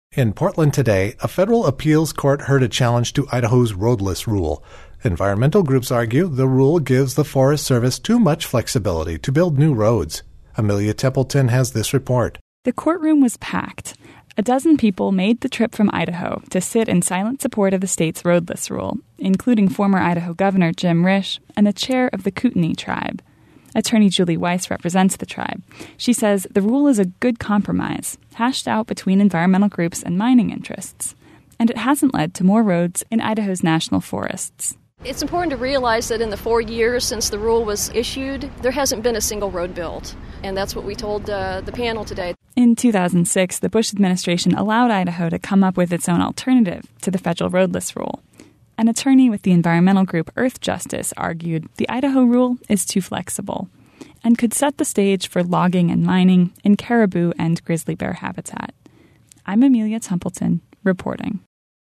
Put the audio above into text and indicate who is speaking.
Speaker 1: In Portland today, a federal appeals court heard a challenge to Idaho's roadless rule. Environmental groups argue the rule gives the Forest Service too much flexibility to build new roads. Amelia Templeton has this report.
Speaker 2: The courtroom was packed. A dozen people made the trip from Idaho to sit in silent support of the state's roadless rule, including former Idaho Governor Jim Risch and the chair of the Kootenai tribe. Attorney Julie Weiss represents the tribe. She says the rule is a good compromise, hashed out between environmental groups and mining interests, and it hasn't led to more roads in Idaho's national forests.
Speaker 3: It's important to realize that in the 4 years since the rule was issued, there hasn't been a single road built, and that's what we told the panel today.
Speaker 2: In 2006, the Bush administration allowed Idaho to come up with its own alternative to the federal roadless rule. An attorney with the environmental group Earth Justice argued the Idaho rule is too flexible and could set the stage for logging and mining in caribou and grizzly bear habitat. I'm Amelia Templeton, reporting.